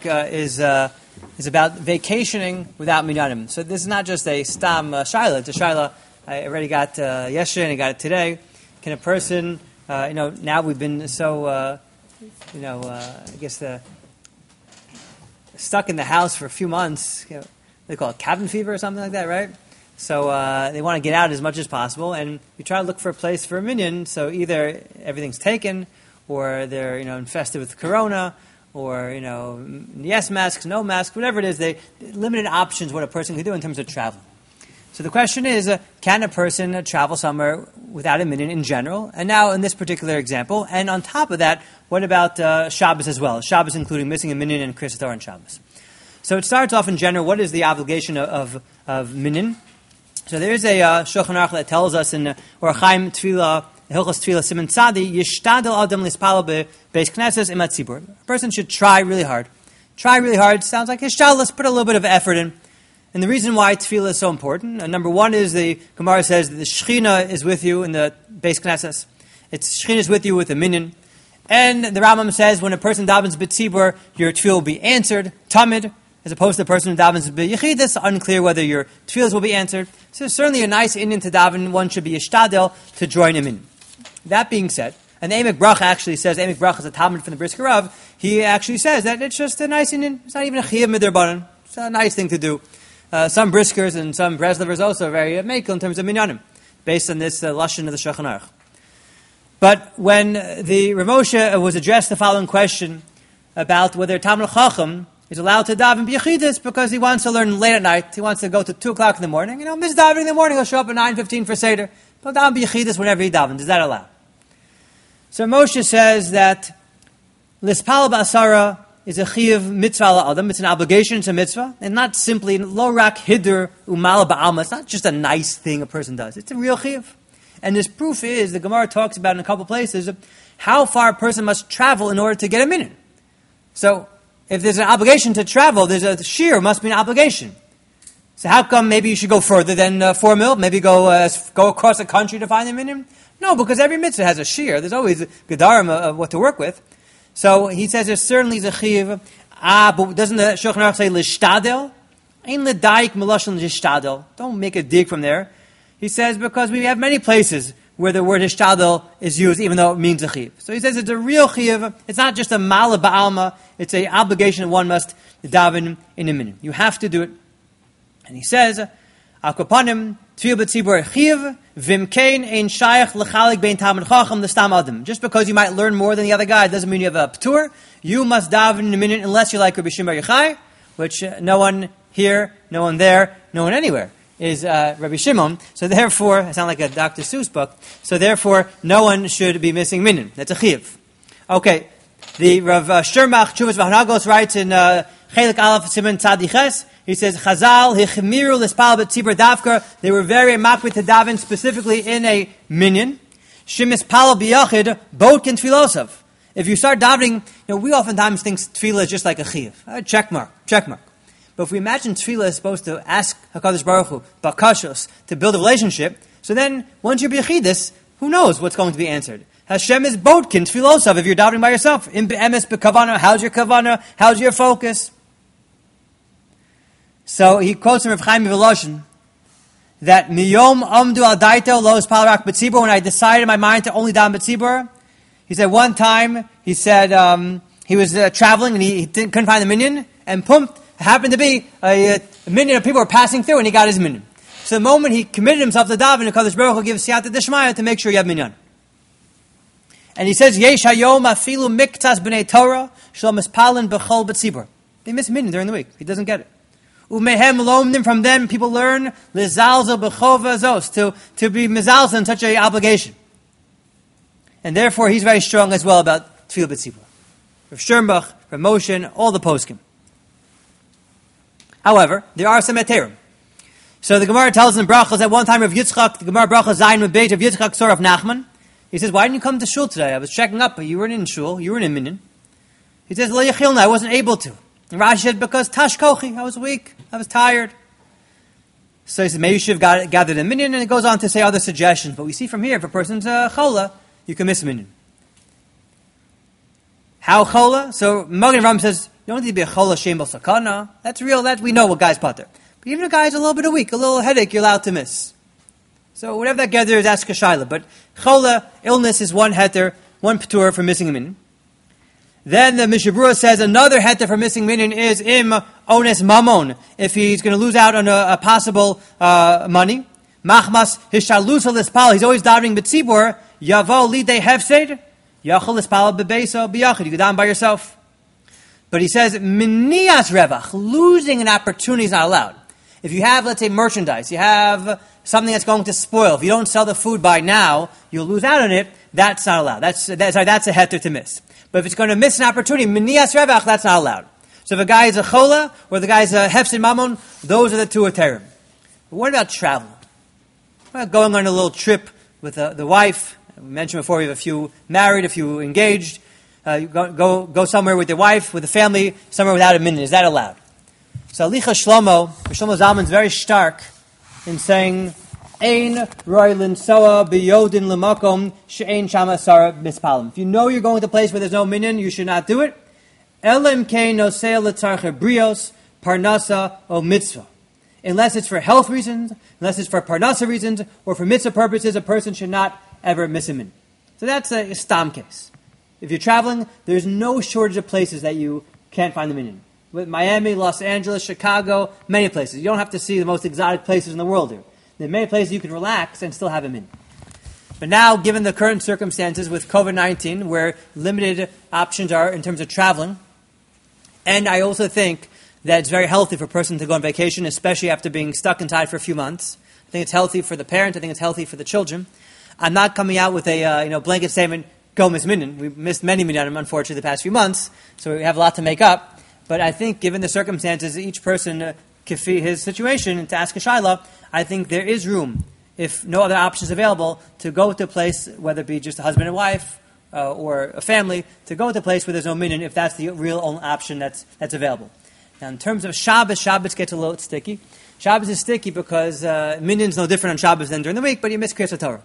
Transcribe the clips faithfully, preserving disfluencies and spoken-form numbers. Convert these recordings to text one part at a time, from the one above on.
week uh, is uh, is about vacationing without minyanim. So this is not just a stam uh, shaila. It's a shaila I already got uh, yesterday and I got it today. Can a person, uh, you know, now we've been so, uh, you know, uh, I guess uh, stuck in the house for a few months. You know, they call it cabin fever or something like that, right? So uh, they want to get out as much as possible, and we try to look for a place for a minyan. So either everything's taken, or they're you know infested with corona, or you know yes masks, no masks, whatever it is. They limited options what a person can do in terms of travel. So the question is, uh, can a person uh, travel somewhere without a minyan in general? And now in this particular example, and on top of that, what about uh, Shabbos as well? Shabbos including missing a minyan and Kriyas Torah on Shabbos. So it starts off in general. What is the obligation of of, of minyan? So there is a uh, Shulchan Aruch that tells us in uh, Orach Chaim Tefillah, Hilchos Tefillah Siman Tzadi, Yishtadel Adam Lispalo Beis Knesses Imat Tzibur. A person should try really hard. Try really hard. Sounds like Yishtadel. Let's put a little bit of effort in. And the reason why Tefillah is so important, uh, number one is the Gemara says that the Shechina is with you in the Beis Knesses. It's Shechina is with you with a minyan. And the Rambam says when a person davens b'tzibur, your tefillah will be answered, tamid, as opposed to the person who davens b'yechidus, unclear whether your tefillahs will be answered. So certainly a nice Indian to daven, one should be yishtadel to join him in. That being said, and the Emek Bracha actually says, Emek Bracha is a Talmud from the Brisker Rav, he actually says that it's just a nice Indian, it's not even a chiyuv midrabanan, it's a nice thing to do. Uh, some briskers and some breslevers also are very uh, mekel in terms of minyanim, based on this uh, lashon of the Shulchan Aruch. But when the Rav Moshe was addressed the following question about whether Talmid Chacham is allowed to daven b'yechidus because he wants to learn late at night, he wants to go to two o'clock in the morning, you know, miss davening in the morning, he'll show up at nine fifteen for Seder, but daven b'yechidus whenever he davens, is that allowed? So Moshe says that lispal ba'asara is a chiyuv mitzvah la'adam, it's an obligation, it's a mitzvah, and not simply lo rak hidur umal ba'alma, it's not just a nice thing a person does, it's a real chiyuv. And this proof is, the Gemara talks about in a couple places, how far a person must travel in order to get a minyan. So, if there's an obligation to travel, there's a shear, must be an obligation. So how come maybe you should go further than uh, four mil? Maybe go uh, go across the country to find a minyan? No, because every mitzvah has a shear. There's always a gedarim of what to work with. So he says there certainly is a chiyuv. Ah, but doesn't the Shulchan Aruch say lishtadel? Ein ledaik melashon lishtadel. Don't make a dig from there. He says because we have many places where the word hishtadel is used, even though it means a chiyuv. So he says it's a real chiyuv. It's not just a mala ba'alma. It's an obligation one must daven in a minyan. You have to do it. And he says, "Akopanim tefillah b'tzibur chiyuv v'imkein ein shayach l'chalik bein Talmid Chacham l'stam adam." Just because you might learn more than the other guy doesn't mean you have a p'tur. You must daven in a minyan unless you're like Rabbi Shimon Bar Yochai, which uh, no one here, no one there, no one anywhere is uh, Rabbi Shimon. So therefore, I sound like a Doctor Seuss book. So therefore, no one should be missing minyan. That's a chiyuv. Okay, the Rav uh, Shermach Chuvas V'Hanagos writes in uh, Chelik Aleph Siman Tzadi Ches. He says Chazal Hichmiru L'Spal B'Tzibur Davka. They were very makbid to daven specifically in a minyan. Shemis Pal B'Yachid Botkin Tfilosav. If you start davening, you know we oftentimes think tefillah is just like a chiyuv, a check mark, check mark. But if we imagine tefillah is supposed to ask HaKadosh Baruch Hu, bakashos, to build a relationship, so then once you're b'yechidus, who knows what's going to be answered? Hashem is bodkin tfilosav if you're davening by yourself. In be'emes b'kavana, how's your kavana? How's your focus? So he quotes from Rav Chaim Volozhin that miyom amdu al daito lo ispal rak b'tzibur. When I decided in my mind to only daven b'tzibur, he said one time he said um, he was uh, traveling and he, he didn't, couldn't find the minyan, and pumped. Happened to be a, a minyan of people were passing through, and he got his minyan. So the moment he committed himself to daven, HaKadosh Baruch Hu gives siyata d'shmaya to make sure you have minyan. And he says, Yesh hayom afilu miktas b'nei Torah shel mispalin b'chol b'tzibur. They miss minyan during the week. He doesn't get it. Umehem lomdim, from them people learn lizalzel b'chova zos, to to be mizalzel in such an obligation. And therefore he's very strong as well about tefillah b'tzibur. Rav Sternbach, Rav Moshe, and all the poskim. However, there are some heterim. So the Gemara tells in Brachos at one time of Yitzchak, the Gemara Brachos Zayin with Beit of Yitzchak, Sor of Nachman. He says, why didn't you come to shul today? I was checking up, but you weren't in shul, you were in a minyan. He says, Lo yechilna, I wasn't able to. And Rashi said, because Tash Kochi, I was weak, I was tired. So he said, maybe you should have got, gathered a minyan, and it goes on to say other suggestions. But we see from here, if a person's a chola, you can miss a minyan. How chola? So Magen Ram says, You don't need to be a chola shem b'al sakana. That's real. That we know what guy's pater. But even a guy's a little bit of weak, a little headache, you're allowed to miss. So whatever that gather is, ask a shaila. But chola, illness, is one heter, one p'tur for missing a minyan. Then the Mishnah Berurah says another heter for missing minyan is im ones mamon, if he's going to lose out on a, a possible uh, money. Machmas hishalus lispal, he's always davening b'tzibur, yavo lidei hefsed, yachol lispal bebeso biyachid, you go down by yourself. But he says minias revach, losing an opportunity is not allowed. If you have, let's say, merchandise, you have something that's going to spoil, if you don't sell the food by now, you'll lose out on it, that's not allowed. That's, that's, sorry, that's a heter to miss. But if it's going to miss an opportunity, minias revach, that's not allowed. So if a guy is a chola, or the guy is a hefsid mamon, those are the two heterim. But what about traveling? What about going on a little trip with uh, the wife? We mentioned before, we have a few married, a few engaged. Uh, you go, go, go somewhere with your wife, with the family, somewhere without a minyan. Is that allowed? So Alicha Shlomo, Shlomo Zalman is very stark in saying, Ein roilin soa biyodin lemakom she'ein shama sara mispalim. If you know you're going to a place where there's no minyan, you should not do it. Elim kein nosea letzarche brios parnasa o mitzvah. Unless it's for health reasons, unless it's for parnasa reasons, or for mitzvah purposes, a person should not ever miss a minyan. So that's a, a stam case. If you're traveling, there's no shortage of places that you can't find the minyan. With Miami, Los Angeles, Chicago, many places. You don't have to see the most exotic places in the world here. There are many places you can relax and still have a minyan. But now, given the current circumstances with covid nineteen, where limited options are in terms of traveling, and I also think that it's very healthy for a person to go on vacation, especially after being stuck inside for a few months. I think it's healthy for the parent. I think it's healthy for the children. I'm not coming out with a uh, you know blanket statement, go miss minyan. We've missed many minyanim, unfortunately, the past few months, so we have a lot to make up. But I think, given the circumstances, each person, uh, kifi his situation, to ask a shaila, I think there is room, if no other options available, to go to a place, whether it be just a husband and wife, uh, or a family, to go to a place where there's no minyan, if that's the real only option that's that's available. Now, in terms of Shabbos, Shabbos gets a little sticky. Shabbos is sticky because uh, minyan's no different on Shabbos than during the week, but you miss Kriyas Torah.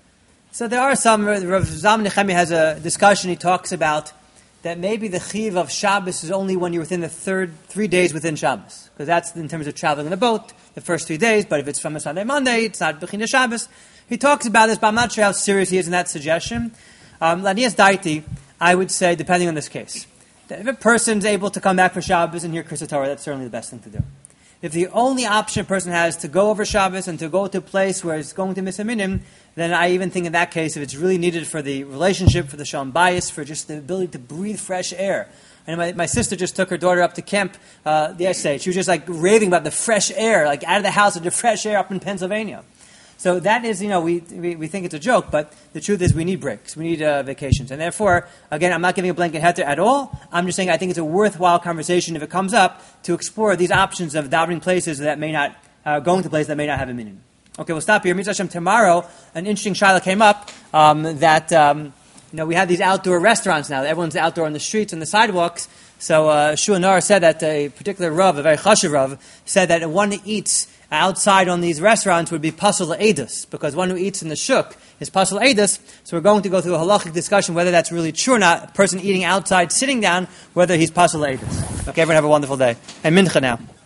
So there are some, Rav Zalman Nechemia has a discussion, he talks about that maybe the chiv of Shabbos is only when you're within the third three days within Shabbos, because that's in terms of traveling in a boat, the first three days. But if it's from a Sunday, Monday, it's not Bechina Shabbos. He talks about this, but I'm not sure how serious he is in that suggestion. Um, Lanias Daiti, I would say, depending on this case, that if a person's able to come back for Shabbos and hear Kriyas Torah, that's certainly the best thing to do. If the only option a person has to go over Shabbos and to go to a place where it's going to miss a minyan, then I even think in that case, if it's really needed for the relationship, for the shalom bayis, for just the ability to breathe fresh air. And my, my sister just took her daughter up to camp uh, yesterday. She was just like raving about the fresh air, like out of the house into fresh air up in Pennsylvania. So that is, you know, we, we we think it's a joke, but the truth is we need breaks. We need uh, vacations. And therefore, again, I'm not giving a blanket heter at all. I'm just saying I think it's a worthwhile conversation if it comes up to explore these options of davening places that may not, uh, going to places that may not have a minyan. Okay, we'll stop here. Mitzvah Hashem, tomorrow, an interesting shaila came up um, that, um, you know, we have these outdoor restaurants now. Everyone's outdoor on the streets and the sidewalks. So uh, Shua Nar said that a particular Rav, a very chashuv Rav, said that one who eats outside on these restaurants would be pasul edus, because one who eats in the shuk is pasul edus. So we're going to go through a halachic discussion whether that's really true or not. A person eating outside, sitting down, whether he's pasul edus. Okay, everyone have a wonderful day. And mincha now.